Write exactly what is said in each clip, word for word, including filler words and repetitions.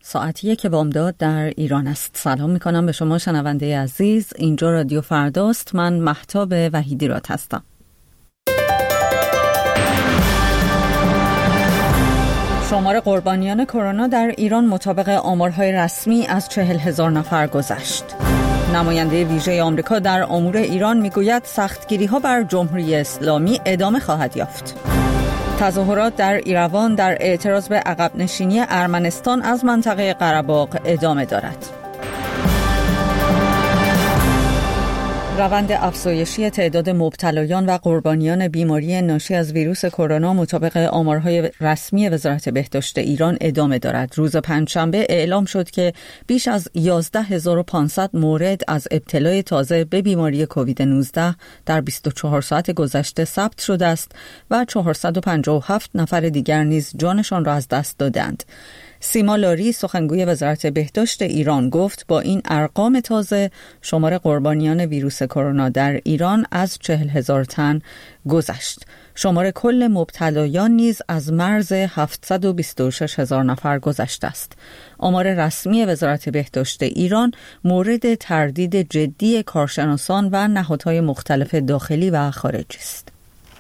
ساعت یک بامداد در ایران است. سلام میکنم به شما شنونده عزیز. اینجا رادیو فرداست. من مهتاب وحیدیراد هستم. شمار قربانیان کرونا در ایران مطابق آمارهای رسمی از چهل هزار نفر گذشت. نماینده ویژه آمریکا در امور ایران میگوید سختگیری‌ها بر جمهوری اسلامی ادامه خواهد یافت. تظاهرات در ایروان در اعتراض به عقب نشینی ارمنستان از منطقه قره‌باغ ادامه دارد. روند افزایشی تعداد مبتلایان و قربانیان بیماری ناشی از ویروس کرونا مطابق آمارهای رسمی وزارت بهداشت ایران ادامه دارد. روز پنجشنبه اعلام شد که بیش از یازده هزار و پانصد مورد از ابتلای تازه به بیماری کووید نوزده در بیست و چهار ساعت گذشته ثبت شده است و چهارصد و پنجاه و هفت نفر دیگر نیز جانشان را از دست دادند. سیما لاری سخنگوی وزارت بهداشت ایران گفت با این ارقام تازه شمار قربانیان ویروس کرونا در ایران از چهل هزار تن گذشت. شمار کل مبتلایان نیز از مرز هفتصد و بیست و شش هزار نفر گذشته است. آمار رسمی وزارت بهداشت ایران مورد تردید جدی کارشناسان و نهادهای مختلف داخلی و خارجی است.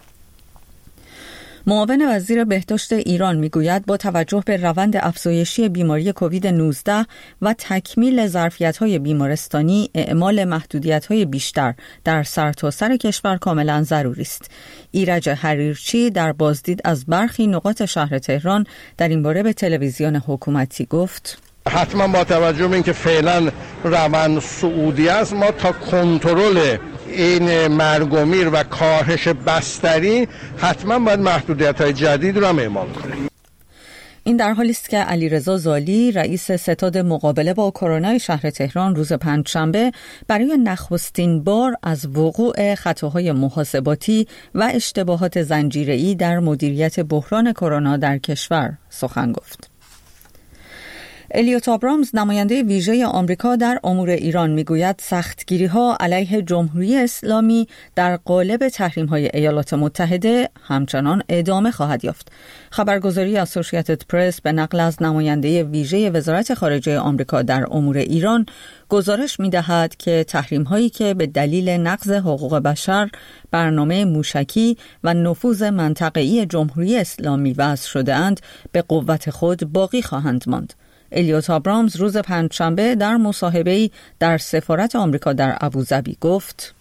معاون وزیر بهداشت ایران میگوید با توجه به روند افزایشی بیماری کووید نوزده و تکمیل ظرفیت‌های بیمارستانی، اعمال محدودیت‌های بیشتر در سرتاسر کشور کاملا ضروری است. ایرج حریرچی در بازدید از برخی نقاط شهر تهران در این باره به تلویزیون حکومتی گفت: حتما با توجه به اینکه فعلا روند صعودی است، ما تا کنترل این مرگ و میر و کاهش بستری حتما باید محدودیت‌های جدید رو هم اعمال کنیم. این در حالی است که علیرضا زالی رئیس ستاد مقابله با کرونا شهر تهران روز پنجشنبه برای نخستین بار از وقوع خطاهای محاسباتی و اشتباهات زنجیره‌ای در مدیریت بحران کرونا در کشور سخن گفت. الیوت آبرامز نماینده ویژه آمریکا در امور ایران میگوید سختگیری‌ها علیه جمهوری اسلامی در قالب تحریم‌های ایالات متحده همچنان ادامه خواهد یافت. خبرگزاری اسوسییتد پرس به نقل از نماینده ویژه وزارت خارجه آمریکا در امور ایران گزارش می‌دهد که تحریم‌هایی که به دلیل نقض حقوق بشر، برنامه موشکی و نفوذ منطقه‌ای جمهوری اسلامی وضع شده‌اند به قوت خود باقی خواهند ماند. الیوت آبرامز روز پنجشنبه در مصاحبه‌ای در سفارت آمریکا در ابوظبی گفت: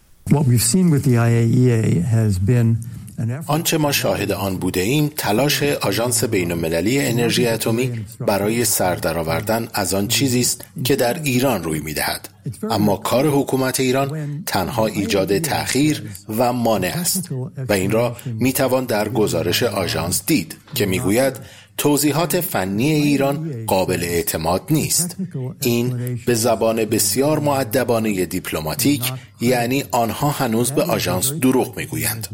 آنچه ما شاهد آن بوده ایم تلاش آژانس بین‌المللی انرژی اتمی برای سر درآوردن از آن چیزی است که در ایران روی می‌دهد، اما کار حکومت ایران تنها ایجاد تأخیر و مانع است و این را می‌توان در گزارش آژانس دید که می‌گوید توضیحات فنی ایران قابل اعتماد نیست. این به زبان بسیار مؤدبانه دیپلماتیک یعنی آنها هنوز به آژانس دروغ میگویند.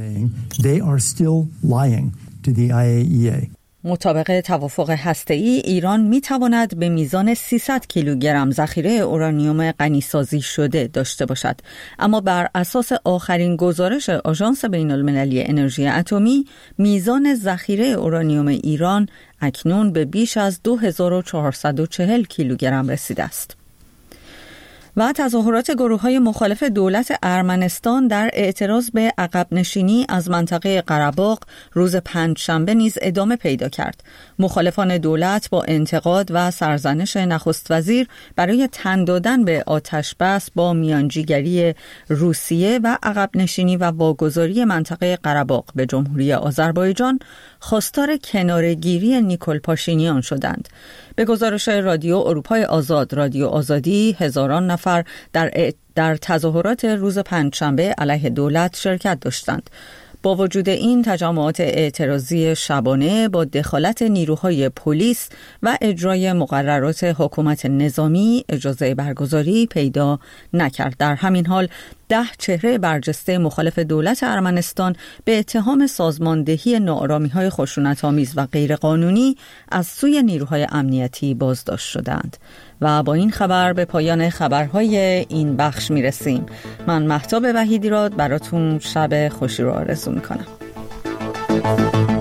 مطابق توافق هسته‌ای ایران می‌تواند به میزان سیصد کیلوگرم ذخیره اورانیوم غنی‌سازی شده داشته باشد، اما بر اساس آخرین گزارش آژانس بین‌المللی انرژی اتمی میزان ذخیره اورانیوم ایران اکنون به بیش از دو هزار و چهارصد و چهل کیلوگرم رسیده است. و تظاهرات گروه‌های مخالف دولت ارمنستان در اعتراض به عقب نشینی از منطقه قره‌باغ روز پنجشنبه نیز ادامه پیدا کرد. مخالفان دولت با انتقاد و سرزنش نخست وزیر برای تن دادن به آتش بس با میانجیگری روسیه و عقب نشینی و واگذاری منطقه قره‌باغ به جمهوری آذربایجان خواستار کناره‌گیری نیکول پاشینیان شدند. به گزارش رادیو اروپای آزاد، رادیو آزادی، هزاران نفر در در تظاهرات روز پنجشنبه علیه دولت شرکت داشتند. با وجود این تجمعات اعتراضی شبانه با دخالت نیروهای پلیس و اجرای مقررات حکومت نظامی اجازه برگزاری پیدا نکرد. در همین حال ده چهره برجسته مخالف دولت ارمنستان به اتهام سازماندهی ناآرامی‌های خشونت‌آمیز و غیرقانونی از سوی نیروهای امنیتی بازداشت شدند. و با این خبر به پایان خبرهای این بخش میرسیم. من مهتاب وحیدیراد براتون شب خوشی رو آرزو میکنم.